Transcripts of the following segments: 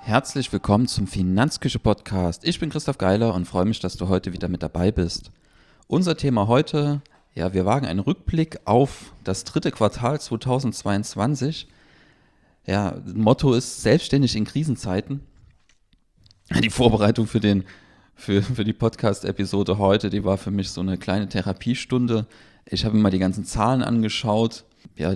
Herzlich willkommen zum Finanzküche-Podcast. Ich bin Christoph Geiler und freue mich, dass du heute wieder mit dabei bist. Unser Thema heute, wir wagen einen Rückblick auf das dritte Quartal 2022. Motto ist selbstständig in Krisenzeiten. Die Vorbereitung für die Podcast-Episode heute, die war für mich so eine kleine Therapiestunde. Ich habe mir mal die ganzen Zahlen angeschaut,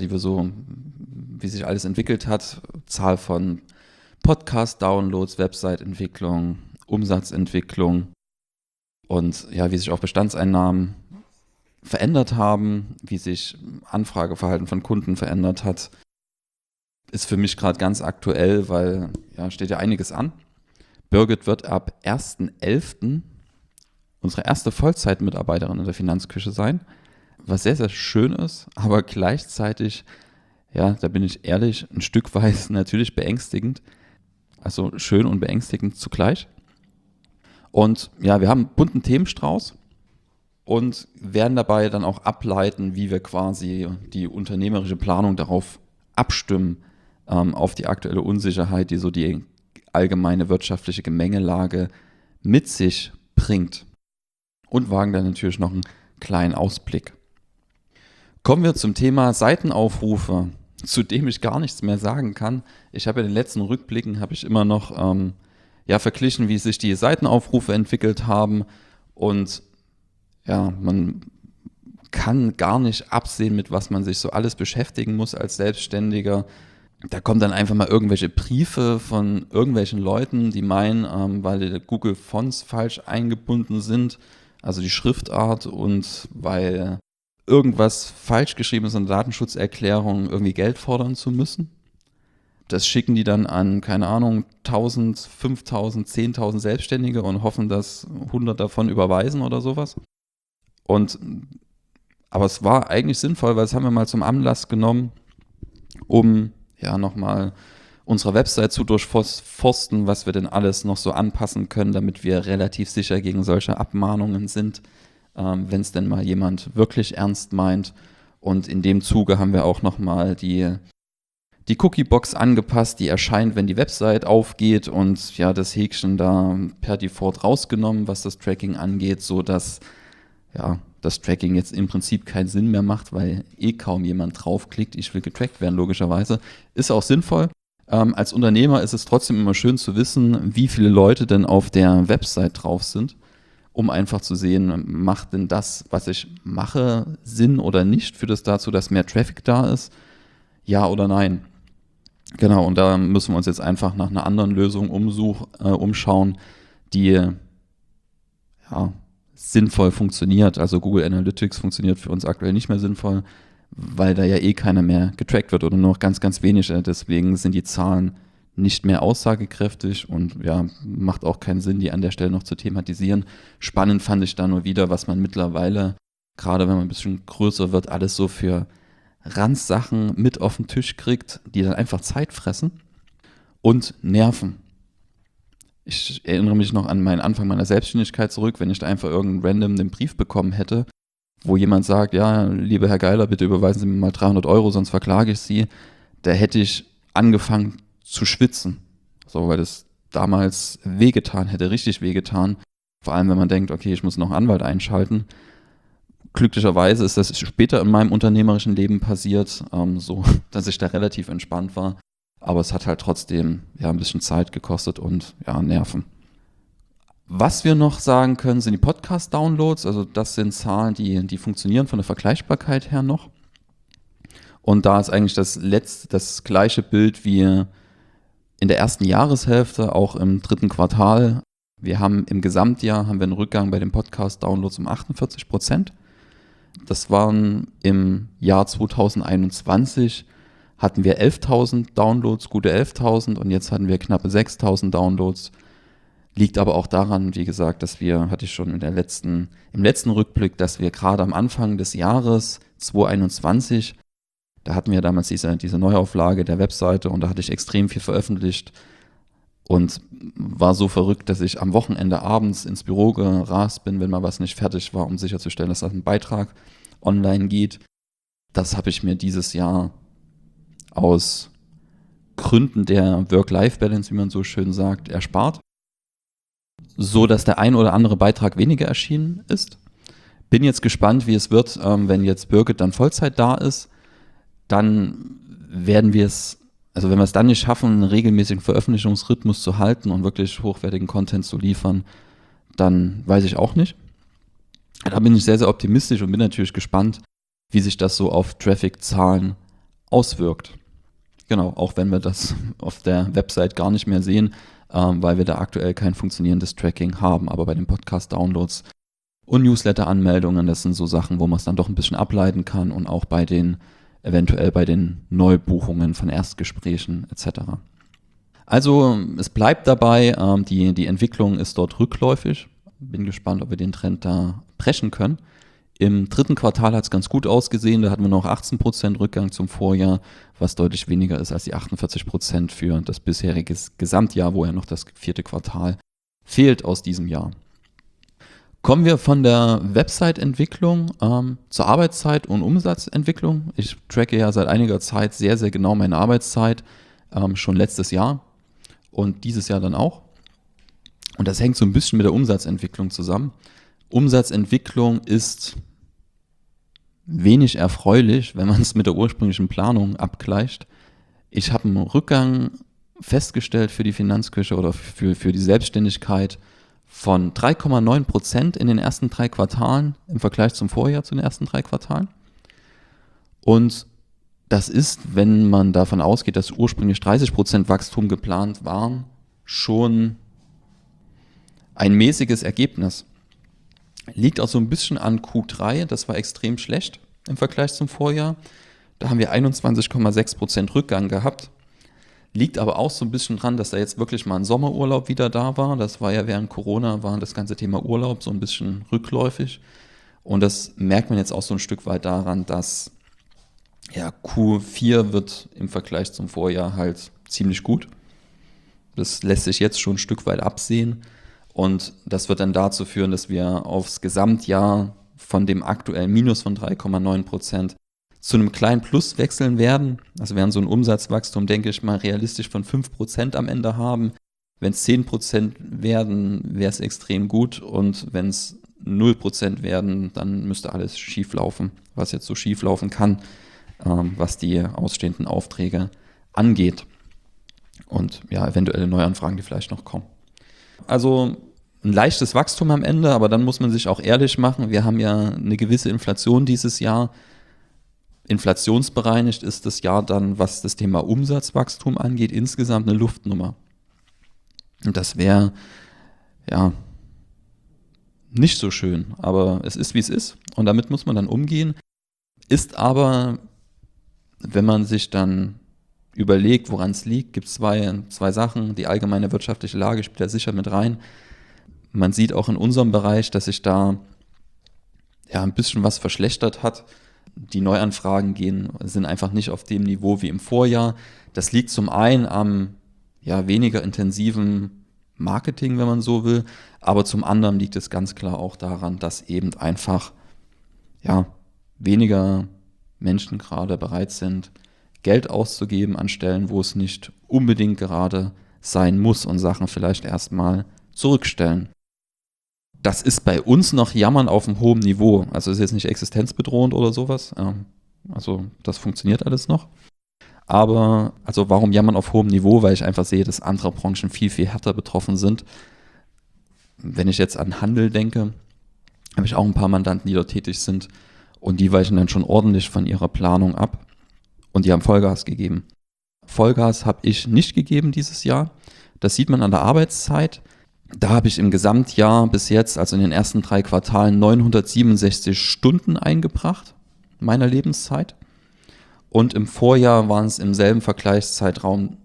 wie sich alles entwickelt hat. Zahl von Podcast-Downloads, Website-Entwicklung, Umsatzentwicklung und wie sich auch Bestandseinnahmen verändert haben, wie sich Anfrageverhalten von Kunden verändert hat, ist für mich gerade ganz aktuell, weil steht ja einiges an. Birgit wird ab 1.11. unsere erste Vollzeitmitarbeiterin in der Finanzküche sein, was sehr, sehr schön ist, aber gleichzeitig, da bin ich ehrlich, ein Stück weit natürlich beängstigend. Also schön und beängstigend zugleich. Und wir haben einen bunten Themenstrauß und werden dabei dann auch ableiten, wie wir quasi die unternehmerische Planung darauf abstimmen, auf die aktuelle Unsicherheit, die so die allgemeine wirtschaftliche Gemengelage mit sich bringt. Und wagen dann natürlich noch einen kleinen Ausblick. Kommen wir zum Thema Seitenaufrufe, zu dem ich gar nichts mehr sagen kann. Ich habe in den letzten Rückblicken immer noch verglichen, wie sich die Seitenaufrufe entwickelt haben und man kann gar nicht absehen, mit was man sich so alles beschäftigen muss als Selbstständiger. Da kommen dann einfach mal irgendwelche Briefe von irgendwelchen Leuten, die meinen, weil die Google Fonts falsch eingebunden sind, also die Schriftart, und weil irgendwas falsch geschrieben ist in der Datenschutzerklärung, irgendwie Geld fordern zu müssen. Das schicken die dann an, 1.000, 5.000, 10.000 Selbstständige und hoffen, dass 100 davon überweisen oder sowas. Aber es war eigentlich sinnvoll, weil das haben wir mal zum Anlass genommen, um nochmal unsere Website zu durchforsten, was wir denn alles noch so anpassen können, damit wir relativ sicher gegen solche Abmahnungen sind, wenn es denn mal jemand wirklich ernst meint. Und in dem Zuge haben wir auch nochmal die Cookie-Box angepasst, die erscheint, wenn die Website aufgeht, und das Häkchen da per Default rausgenommen, was das Tracking angeht, sodass das Tracking jetzt im Prinzip keinen Sinn mehr macht, weil kaum jemand draufklickt. Ich will getrackt werden, logischerweise. Ist auch sinnvoll. Als Unternehmer ist es trotzdem immer schön zu wissen, wie viele Leute denn auf der Website drauf sind, um einfach zu sehen, macht denn das, was ich mache, Sinn oder nicht? Führt es dazu, dass mehr Traffic da ist? Ja oder nein? Genau, und da müssen wir uns jetzt einfach nach einer anderen Lösung umschauen, die sinnvoll funktioniert. Also Google Analytics funktioniert für uns aktuell nicht mehr sinnvoll, weil da keiner mehr getrackt wird oder nur noch ganz, ganz wenige. Deswegen sind die Zahlen nicht mehr aussagekräftig und macht auch keinen Sinn, die an der Stelle noch zu thematisieren. Spannend fand ich da nur wieder, was man mittlerweile, gerade wenn man ein bisschen größer wird, alles so für Randsachen mit auf den Tisch kriegt, die dann einfach Zeit fressen und nerven. Ich erinnere mich noch an meinen Anfang meiner Selbstständigkeit zurück, wenn ich da einfach irgendeinen random den Brief bekommen hätte, wo jemand sagt, lieber Herr Geiler, bitte überweisen Sie mir mal 300 Euro, sonst verklage ich Sie. Da hätte ich angefangen zu schwitzen, so, weil das damals wehgetan hätte, richtig wehgetan. Vor allem, wenn man denkt, okay, ich muss noch einen Anwalt einschalten. Glücklicherweise ist das später in meinem unternehmerischen Leben passiert, so dass ich da relativ entspannt war. Aber es hat halt trotzdem ein bisschen Zeit gekostet und Nerven. Was wir noch sagen können, sind die Podcast-Downloads. Also das sind Zahlen, die funktionieren von der Vergleichbarkeit her noch. Und da ist eigentlich das gleiche Bild wie in der ersten Jahreshälfte, auch im dritten Quartal. Wir haben im Gesamtjahr einen Rückgang bei den Podcast-Downloads um 48%. Das waren im Jahr 2021 hatten wir 11.000 Downloads, gute 11.000, und jetzt hatten wir knappe 6.000 Downloads. Liegt aber auch daran, wie gesagt, dass hatte ich schon im letzten Rückblick, dass wir gerade am Anfang des Jahres 2021, da hatten wir damals diese Neuauflage der Webseite und da hatte ich extrem viel veröffentlicht und war so verrückt, dass ich am Wochenende abends ins Büro gerast bin, wenn mal was nicht fertig war, um sicherzustellen, dass ein Beitrag online geht. Das habe ich mir dieses Jahr aus Gründen der Work-Life-Balance, wie man so schön sagt, erspart, so dass der ein oder andere Beitrag weniger erschienen ist. Bin jetzt gespannt, wie es wird, wenn jetzt Birgit dann Vollzeit da ist. Dann werden wir es, also wenn wir es dann nicht schaffen, einen regelmäßigen Veröffentlichungsrhythmus zu halten und wirklich hochwertigen Content zu liefern, dann weiß ich auch nicht. Da bin ich sehr, sehr optimistisch und bin natürlich gespannt, wie sich das so auf Traffic-Zahlen auswirkt. Genau, auch wenn wir das auf der Website gar nicht mehr sehen, weil wir da aktuell kein funktionierendes Tracking haben. Aber bei den Podcast-Downloads und Newsletter-Anmeldungen, das sind so Sachen, wo man es dann doch ein bisschen ableiten kann und auch eventuell bei den Neubuchungen von Erstgesprächen etc. Also es bleibt dabei, die Entwicklung ist dort rückläufig. Bin gespannt, ob wir den Trend da brechen können. Im dritten Quartal hat es ganz gut ausgesehen, da hatten wir noch 18% Rückgang zum Vorjahr, was deutlich weniger ist als die 48% für das bisherige Gesamtjahr, wo ja noch das vierte Quartal fehlt aus diesem Jahr. Kommen wir von der Website-Entwicklung zur Arbeitszeit und Umsatzentwicklung. Ich tracke ja seit einiger Zeit sehr, sehr genau meine Arbeitszeit, schon letztes Jahr und dieses Jahr dann auch. Und das hängt so ein bisschen mit der Umsatzentwicklung zusammen. Umsatzentwicklung ist wenig erfreulich, wenn man es mit der ursprünglichen Planung abgleicht. Ich habe einen Rückgang festgestellt für die Finanzküche oder für die Selbstständigkeit von 3,9% in den ersten 3 Quartalen im Vergleich zum Vorjahr zu den ersten 3 Quartalen. Und das ist, wenn man davon ausgeht, dass ursprünglich 30% Wachstum geplant waren, schon ein mäßiges Ergebnis. Liegt auch so ein bisschen an Q3, das war extrem schlecht im Vergleich zum Vorjahr. Da haben wir 21,6% Rückgang gehabt. Liegt aber auch so ein bisschen dran, dass da jetzt wirklich mal ein Sommerurlaub wieder da war. Das war ja während Corona, war das ganze Thema Urlaub so ein bisschen rückläufig. Und das merkt man jetzt auch so ein Stück weit daran, dass ja, Q4 wird im Vergleich zum Vorjahr halt ziemlich gut. Das lässt sich jetzt schon ein Stück weit absehen. Und das wird dann dazu führen, dass wir aufs Gesamtjahr von dem aktuellen Minus von 3,9% zu einem kleinen Plus wechseln werden. Also wir werden so ein Umsatzwachstum, denke ich mal, realistisch von 5% am Ende haben. Wenn es 10% werden, wäre es extrem gut. Und wenn es 0% werden, dann müsste alles schief laufen, was jetzt so schief laufen kann, was die ausstehenden Aufträge angeht. Und ja, eventuelle Neuanfragen, die vielleicht noch kommen. Also ein leichtes Wachstum am Ende, aber dann muss man sich auch ehrlich machen. Wir haben ja eine gewisse Inflation dieses Jahr. Inflationsbereinigt ist das Jahr dann, was das Thema Umsatzwachstum angeht, insgesamt eine Luftnummer. Und das wäre ja nicht so schön, aber es ist, wie es ist. Und damit muss man dann umgehen. Ist aber, wenn man sich dann überlegt, woran es liegt, gibt es zwei Sachen. Die allgemeine wirtschaftliche Lage spielt da sicher mit rein. Man sieht auch in unserem Bereich, dass sich da ja ein bisschen was verschlechtert hat. Die Neuanfragen sind einfach nicht auf dem Niveau wie im Vorjahr. Das liegt zum einen am weniger intensiven Marketing, wenn man so will, aber zum anderen liegt es ganz klar auch daran, dass eben einfach weniger Menschen gerade bereit sind, Geld auszugeben an Stellen, wo es nicht unbedingt gerade sein muss und Sachen vielleicht erstmal zurückstellen. Das ist bei uns noch Jammern auf einem hohen Niveau. Also ist jetzt nicht existenzbedrohend oder sowas. Also das funktioniert alles noch. Aber also warum Jammern auf hohem Niveau? Weil ich einfach sehe, dass andere Branchen viel, viel härter betroffen sind. Wenn ich jetzt an Handel denke, habe ich auch ein paar Mandanten, die dort tätig sind. Und die weichen dann schon ordentlich von ihrer Planung ab. Und die haben Vollgas gegeben. Vollgas habe ich nicht gegeben dieses Jahr. Das sieht man an der Arbeitszeit. Da habe ich im Gesamtjahr bis jetzt, also in den ersten 3 Quartalen, 967 Stunden eingebracht, meiner Lebenszeit. Und im Vorjahr waren es im selben Vergleichszeitraum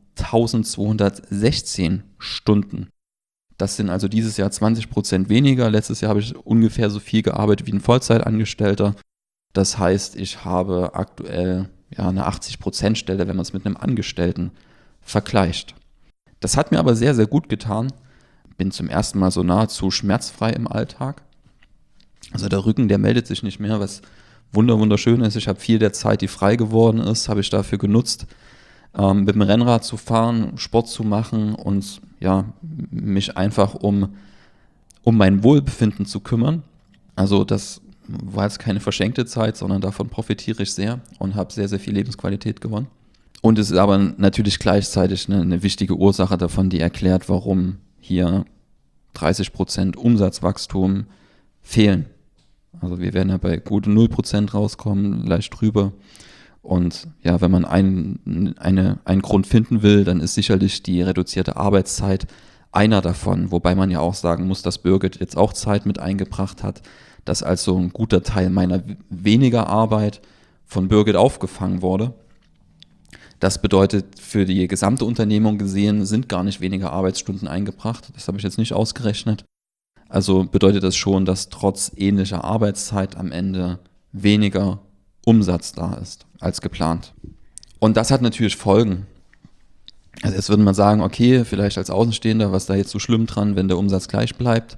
1216 Stunden. Das sind also dieses Jahr 20% weniger. Letztes Jahr habe ich ungefähr so viel gearbeitet wie ein Vollzeitangestellter. Das heißt, ich habe aktuell eine 80% Stelle, wenn man es mit einem Angestellten vergleicht. Das hat mir aber sehr, sehr gut getan. Bin zum ersten Mal so nahezu schmerzfrei im Alltag. Also der Rücken, der meldet sich nicht mehr, was wunderschön ist. Ich habe viel der Zeit, die frei geworden ist, habe ich dafür genutzt, mit dem Rennrad zu fahren, Sport zu machen und ja, mich einfach um mein Wohlbefinden zu kümmern. Also das war jetzt keine verschenkte Zeit, sondern davon profitiere ich sehr und habe sehr, sehr viel Lebensqualität gewonnen. Und es ist aber natürlich gleichzeitig eine wichtige Ursache davon, die erklärt, warum hier 30% Umsatzwachstum fehlen. Also wir werden ja bei gut 0% rauskommen, leicht drüber. Und ja, wenn man einen Grund finden will, dann ist sicherlich die reduzierte Arbeitszeit einer davon. Wobei man ja auch sagen muss, dass Birgit jetzt auch Zeit mit eingebracht hat, dass also ein guter Teil meiner weniger Arbeit von Birgit aufgefangen wurde. Das bedeutet, für die gesamte Unternehmung gesehen sind gar nicht weniger Arbeitsstunden eingebracht. Das habe ich jetzt nicht ausgerechnet. Also bedeutet das schon, dass trotz ähnlicher Arbeitszeit am Ende weniger Umsatz da ist als geplant. Und das hat natürlich Folgen. Also jetzt würde man sagen, okay, vielleicht als Außenstehender, was da jetzt so schlimm dran, wenn der Umsatz gleich bleibt.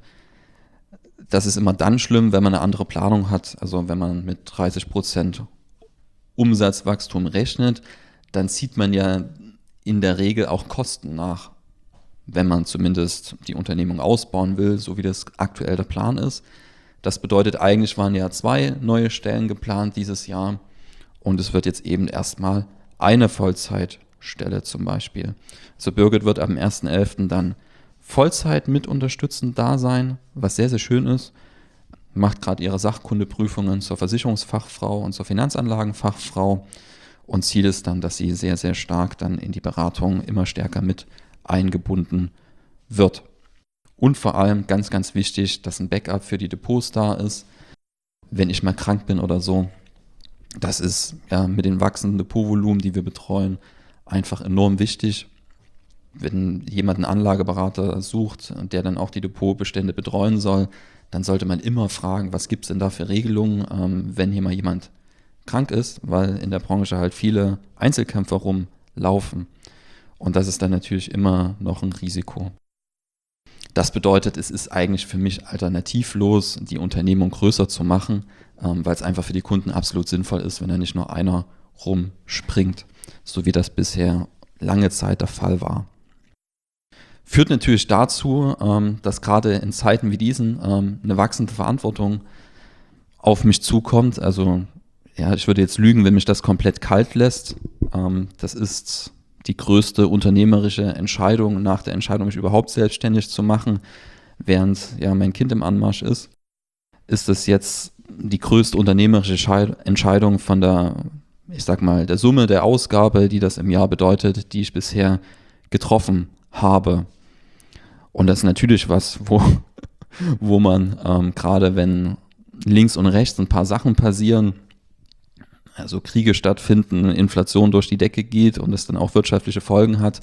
Das ist immer dann schlimm, wenn man eine andere Planung hat. Also wenn man mit 30% Umsatzwachstum rechnet, dann zieht man ja in der Regel auch Kosten nach, wenn man zumindest die Unternehmung ausbauen will, so wie das aktuell der Plan ist. Das bedeutet, eigentlich waren ja 2 neue Stellen geplant dieses Jahr und es wird jetzt eben erstmal eine Vollzeitstelle zum Beispiel. Also Birgit wird am 1.11. dann Vollzeit mit unterstützend da sein, was sehr, sehr schön ist. Macht gerade ihre Sachkundeprüfungen zur Versicherungsfachfrau und zur Finanzanlagenfachfrau. Und Ziel ist dann, dass sie sehr, sehr stark dann in die Beratung immer stärker mit eingebunden wird. Und vor allem ganz, ganz wichtig, dass ein Backup für die Depots da ist, wenn ich mal krank bin oder so. Das ist ja mit den wachsenden Depotvolumen, die wir betreuen, einfach enorm wichtig. Wenn jemand einen Anlageberater sucht, der dann auch die Depotbestände betreuen soll, dann sollte man immer fragen, was gibt es denn da für Regelungen, wenn hier mal jemand krank ist, weil in der Branche halt viele Einzelkämpfer rumlaufen. Und das ist dann natürlich immer noch ein Risiko. Das bedeutet, es ist eigentlich für mich alternativlos, die Unternehmung größer zu machen, weil es einfach für die Kunden absolut sinnvoll ist, wenn da nicht nur einer rumspringt, so wie das bisher lange Zeit der Fall war. Führt natürlich dazu, dass gerade in Zeiten wie diesen eine wachsende Verantwortung auf mich zukommt. Also ja, ich würde jetzt lügen, wenn mich das komplett kalt lässt. Das ist die größte unternehmerische Entscheidung nach der Entscheidung, mich überhaupt selbstständig zu machen, während ja mein Kind im Anmarsch ist. Ist das jetzt die größte unternehmerische Entscheidung von der, ich sag mal, der Summe der Ausgabe, die das im Jahr bedeutet, die ich bisher getroffen habe. Und das ist natürlich was, wo man gerade wenn links und rechts ein paar Sachen passieren, also Kriege stattfinden, Inflation durch die Decke geht und es dann auch wirtschaftliche Folgen hat,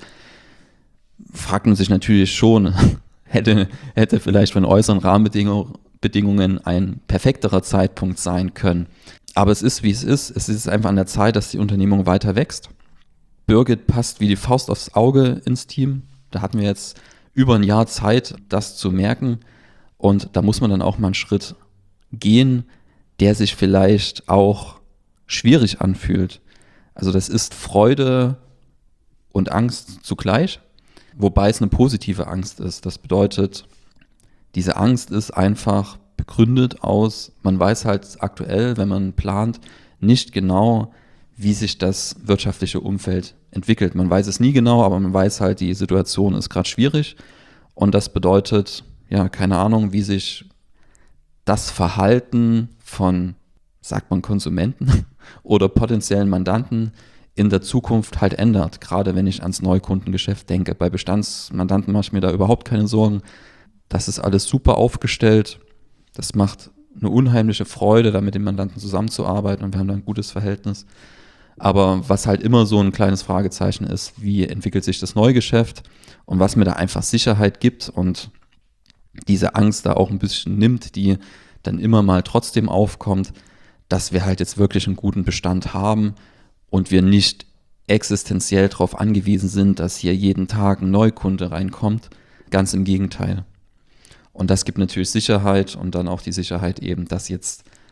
fragt man sich natürlich schon, hätte vielleicht von äußeren Rahmenbedingungen ein perfekterer Zeitpunkt sein können. Aber es ist, wie es ist. Es ist einfach an der Zeit, dass die Unternehmung weiter wächst. Birgit passt wie die Faust aufs Auge ins Team. Da hatten wir jetzt über ein Jahr Zeit, das zu merken. Und da muss man dann auch mal einen Schritt gehen, der sich vielleicht auch schwierig anfühlt. Also das ist Freude und Angst zugleich, wobei es eine positive Angst ist. Das bedeutet, diese Angst ist einfach begründet aus, man weiß halt aktuell, wenn man plant, nicht genau, wie sich das wirtschaftliche Umfeld entwickelt. Man weiß es nie genau, aber man weiß halt, die Situation ist gerade schwierig und das bedeutet, ja, keine Ahnung, wie sich das Verhalten von, sagt man, Konsumenten oder potenziellen Mandanten in der Zukunft halt ändert, gerade wenn ich ans Neukundengeschäft denke. Bei Bestandsmandanten mache ich mir da überhaupt keine Sorgen. Das ist alles super aufgestellt. Das macht eine unheimliche Freude, da mit den Mandanten zusammenzuarbeiten und wir haben da ein gutes Verhältnis. Aber was halt immer so ein kleines Fragezeichen ist, wie entwickelt sich das Neugeschäft und was mir da einfach Sicherheit gibt und diese Angst da auch ein bisschen nimmt, die dann immer mal trotzdem aufkommt, dass wir halt jetzt wirklich einen guten Bestand haben und wir nicht existenziell darauf angewiesen sind, dass hier jeden Tag ein Neukunde reinkommt. Ganz im Gegenteil. Und das gibt natürlich Sicherheit und dann auch die Sicherheit eben, dass jetzt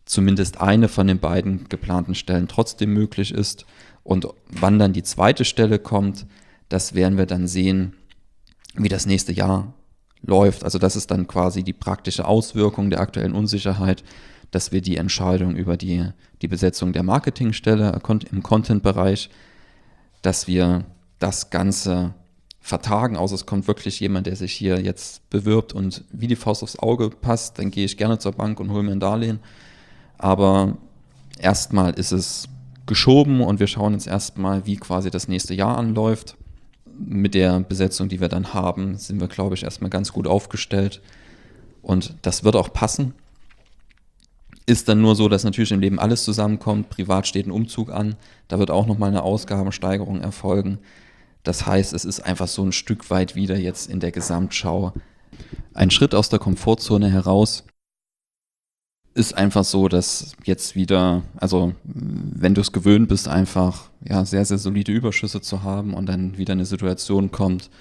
zumindest eine von den beiden geplanten Stellen trotzdem möglich ist. Und wann dann die zweite Stelle kommt, das werden wir dann sehen, wie das nächste Jahr läuft. Also das ist dann quasi die praktische Auswirkung der aktuellen Unsicherheit, dass wir die Entscheidung über die Besetzung der Marketingstelle im Content-Bereich, dass wir das Ganze vertagen, außer es kommt wirklich jemand, der sich hier jetzt bewirbt und wie die Faust aufs Auge passt, dann gehe ich gerne zur Bank und hole mir ein Darlehen. Aber erstmal ist es geschoben und wir schauen uns erstmal, wie quasi das nächste Jahr anläuft. Mit der Besetzung, die wir dann haben, sind wir, glaube ich, erstmal ganz gut aufgestellt und das wird auch passen. Ist dann nur so, dass natürlich im Leben alles zusammenkommt. Privat steht ein Umzug an, da wird auch nochmal eine Ausgabensteigerung erfolgen. Das heißt, es ist einfach so ein Stück weit wieder jetzt in der Gesamtschau ein Schritt aus der Komfortzone heraus. Ist einfach so, dass jetzt wieder, also wenn du es gewöhnt bist, einfach ja, sehr, sehr solide Überschüsse zu haben und dann wieder eine Situation kommt,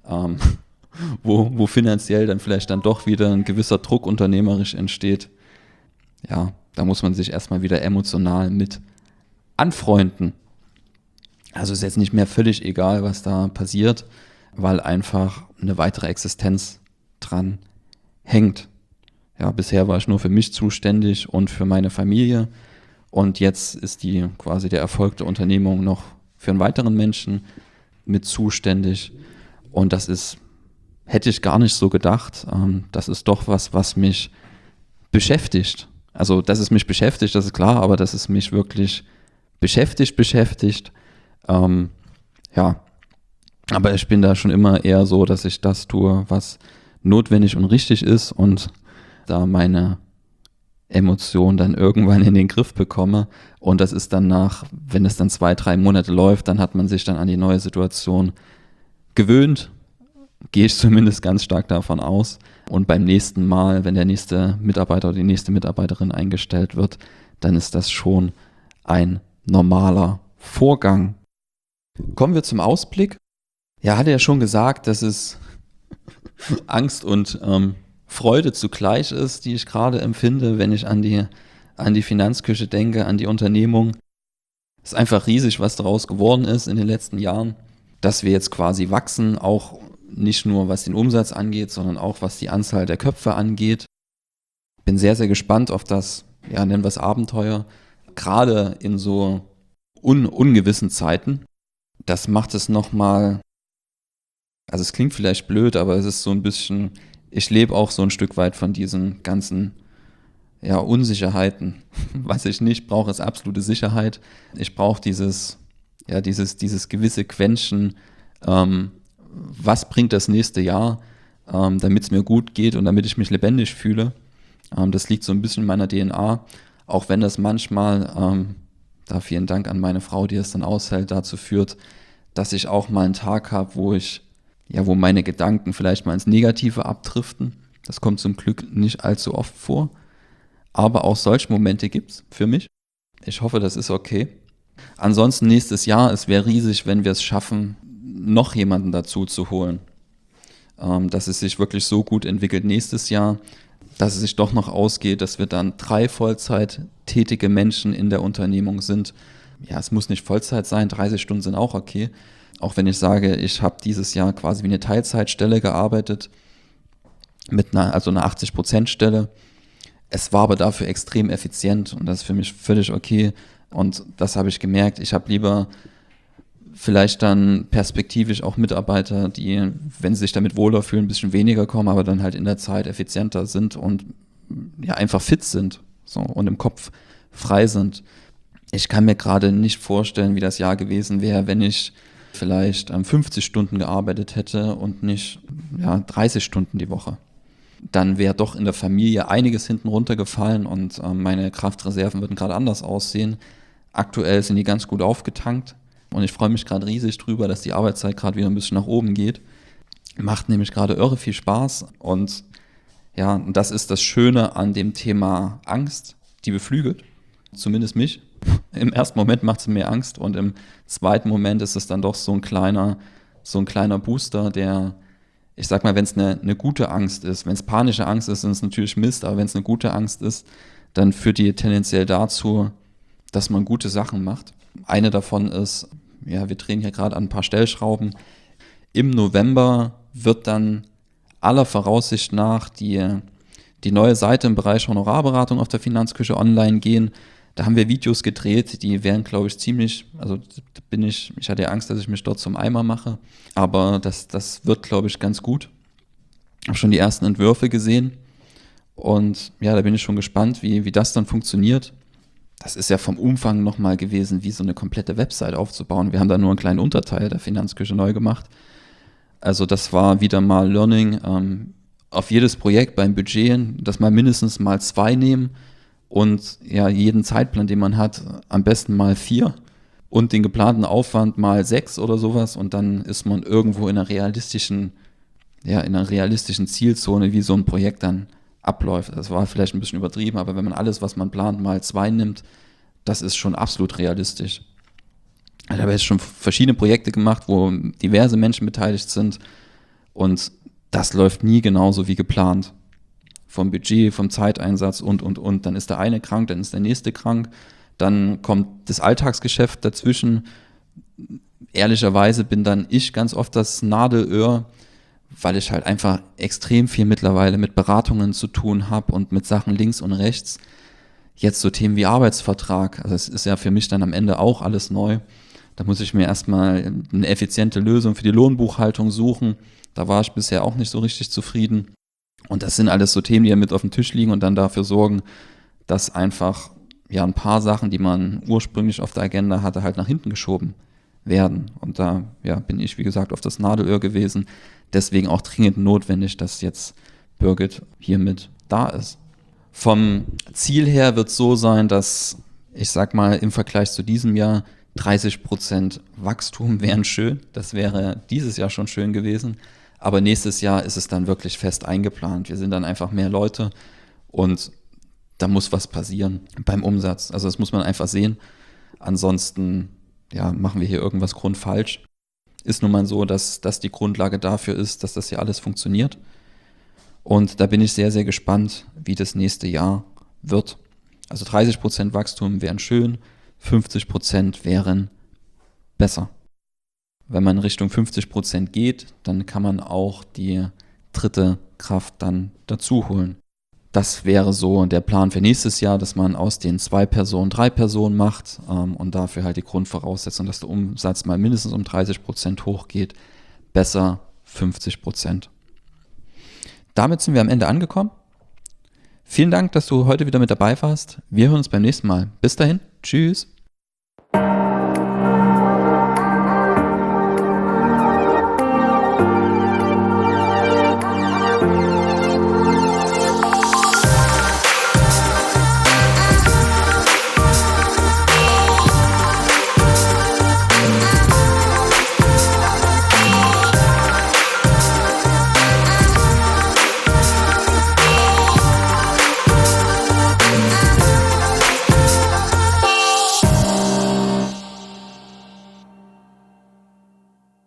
wo finanziell dann vielleicht dann doch wieder ein gewisser Druck unternehmerisch entsteht, ja, da muss man sich erstmal wieder emotional mit anfreunden. Also ist jetzt nicht mehr völlig egal, was da passiert, weil einfach eine weitere Existenz dran hängt. Ja, bisher war ich nur für mich zuständig und für meine Familie und jetzt ist die quasi der Erfolg der Unternehmung noch für einen weiteren Menschen mit zuständig und das ist, hätte ich gar nicht so gedacht, das ist doch was mich beschäftigt. Also, dass es mich beschäftigt, das ist klar, aber dass es mich wirklich beschäftigt, ja, aber ich bin da schon immer eher so, dass ich das tue, was notwendig und richtig ist und da meine Emotionen dann irgendwann in den Griff bekomme und das ist dann wenn es dann 2-3 Monate läuft, dann hat man sich dann an die neue Situation gewöhnt, gehe ich zumindest ganz stark davon aus und beim nächsten Mal, wenn der nächste Mitarbeiter oder die nächste Mitarbeiterin eingestellt wird, dann ist das schon ein normaler Vorgang. Kommen wir zum Ausblick. Ja, hatte ja schon gesagt, dass es Angst und Freude zugleich ist, die ich gerade empfinde, wenn ich an die Finanzküche denke, an die Unternehmung. Es ist einfach riesig, was daraus geworden ist in den letzten Jahren, dass wir jetzt quasi wachsen, auch nicht nur was den Umsatz angeht, sondern auch was die Anzahl der Köpfe angeht. Bin sehr, sehr gespannt auf das, ja, nennen wir es Abenteuer, gerade in so ungewissen Zeiten. Das macht es nochmal, also es klingt vielleicht blöd, aber es ist so ein bisschen, ich lebe auch so ein Stück weit von diesen ganzen ja, Unsicherheiten. Was ich nicht brauche, ist absolute Sicherheit. Ich brauche dieses gewisse Quäntchen, was bringt das nächste Jahr, damit es mir gut geht und damit ich mich lebendig fühle. Das liegt so ein bisschen in meiner DNA, auch wenn das manchmal, da vielen Dank an meine Frau, die es dann aushält, dazu führt, dass ich auch mal einen Tag habe, wo meine Gedanken vielleicht mal ins Negative abdriften. Das kommt zum Glück nicht allzu oft vor. Aber auch solche Momente gibt es für mich. Ich hoffe, das ist okay. Ansonsten nächstes Jahr, es wäre riesig, wenn wir es schaffen, noch jemanden dazu zu holen. Dass es sich wirklich so gut entwickelt nächstes Jahr, dass es sich doch noch ausgeht, dass wir dann 3 Vollzeit tätige Menschen in der Unternehmung sind. Ja, es muss nicht Vollzeit sein, 30 Stunden sind auch okay. Auch wenn ich sage, ich habe dieses Jahr quasi wie eine Teilzeitstelle gearbeitet, mit einer 80%-Stelle. Es war aber dafür extrem effizient und das ist für mich völlig okay. Und das habe ich gemerkt. Ich habe lieber vielleicht dann perspektivisch auch Mitarbeiter, die, wenn sie sich damit wohler fühlen, ein bisschen weniger kommen, aber dann halt in der Zeit effizienter sind und ja einfach fit sind so, und im Kopf frei sind. Ich kann mir gerade nicht vorstellen, wie das Jahr gewesen wäre, wenn ich vielleicht 50 Stunden gearbeitet hätte und nicht 30 Stunden die Woche. Dann wäre doch in der Familie einiges hinten runtergefallen und meine Kraftreserven würden gerade anders aussehen. Aktuell sind die ganz gut aufgetankt und ich freue mich gerade riesig drüber, dass die Arbeitszeit gerade wieder ein bisschen nach oben geht. Macht nämlich gerade irre viel Spaß und ja, das ist das Schöne an dem Thema Angst, die beflügelt, zumindest mich. Im ersten Moment macht es mir Angst und im zweiten Moment ist es dann doch so ein kleiner Booster, der, ich sag mal, wenn es eine gute Angst ist, wenn es panische Angst ist, dann ist es natürlich Mist, aber wenn es eine gute Angst ist, dann führt die tendenziell dazu, dass man gute Sachen macht. Eine davon ist, ja, wir drehen hier gerade an ein paar Stellschrauben. Im November wird dann aller Voraussicht nach die neue Seite im Bereich Honorarberatung auf der Finanzküche online gehen. Da haben wir Videos gedreht, die wären, glaube ich, ziemlich, also ich hatte ja Angst, dass ich mich dort zum Eimer mache, aber das wird, glaube ich, ganz gut. Ich habe schon die ersten Entwürfe gesehen und ja, da bin ich schon gespannt, wie das dann funktioniert. Das ist ja vom Umfang nochmal gewesen, wie so eine komplette Website aufzubauen. Wir haben da nur einen kleinen Unterteil der Finanzküche neu gemacht. Also das war wieder mal Learning, auf jedes Projekt beim Budget, das mal mindestens mal 2 nehmen und ja, jeden Zeitplan, den man hat, am besten mal 4 und den geplanten Aufwand mal 6 oder sowas und dann ist man irgendwo in einer realistischen Zielzone, wie so ein Projekt dann abläuft. Das war vielleicht ein bisschen übertrieben, aber wenn man alles, was man plant, mal 2 nimmt, das ist schon absolut realistisch. Ich habe jetzt schon verschiedene Projekte gemacht, wo diverse Menschen beteiligt sind und das läuft nie genauso wie geplant. Vom Budget, vom Zeiteinsatz und. Dann ist der eine krank, dann ist der nächste krank, dann kommt das Alltagsgeschäft dazwischen. Ehrlicherweise bin dann ich ganz oft das Nadelöhr, weil ich halt einfach extrem viel mittlerweile mit Beratungen zu tun habe und mit Sachen links und rechts. Jetzt so Themen wie Arbeitsvertrag, also es ist ja für mich dann am Ende auch alles neu. Da muss ich mir erstmal eine effiziente Lösung für die Lohnbuchhaltung suchen. Da war ich bisher auch nicht so richtig zufrieden. Und das sind alles so Themen, die ja mit auf dem Tisch liegen und dann dafür sorgen, dass einfach ja ein paar Sachen, die man ursprünglich auf der Agenda hatte, halt nach hinten geschoben werden. Und da bin ich, wie gesagt, auf das Nadelöhr gewesen. Deswegen auch dringend notwendig, dass jetzt Birgit hiermit da ist. Vom Ziel her wird es so sein, dass, ich sag mal, im Vergleich zu diesem Jahr 30% Wachstum wären schön. Das wäre dieses Jahr schon schön gewesen. Aber nächstes Jahr ist es dann wirklich fest eingeplant. Wir sind dann einfach mehr Leute und da muss was passieren beim Umsatz. Also das muss man einfach sehen. Ansonsten machen wir hier irgendwas grundfalsch. Ist nun mal so, dass das die Grundlage dafür ist, dass das hier alles funktioniert. Und da bin ich sehr, sehr gespannt, wie das nächste Jahr wird. Also 30% Wachstum wären schön, 50% wären besser. Wenn man Richtung 50% geht, dann kann man auch die dritte Kraft dann dazu holen. Das wäre so der Plan für nächstes Jahr, dass man aus den 2 Personen 3 Personen macht und dafür halt die Grundvoraussetzung, dass der Umsatz mal mindestens um 30% hochgeht, besser 50%. Damit sind wir am Ende angekommen. Vielen Dank, dass du heute wieder mit dabei warst. Wir hören uns beim nächsten Mal. Bis dahin, tschüss.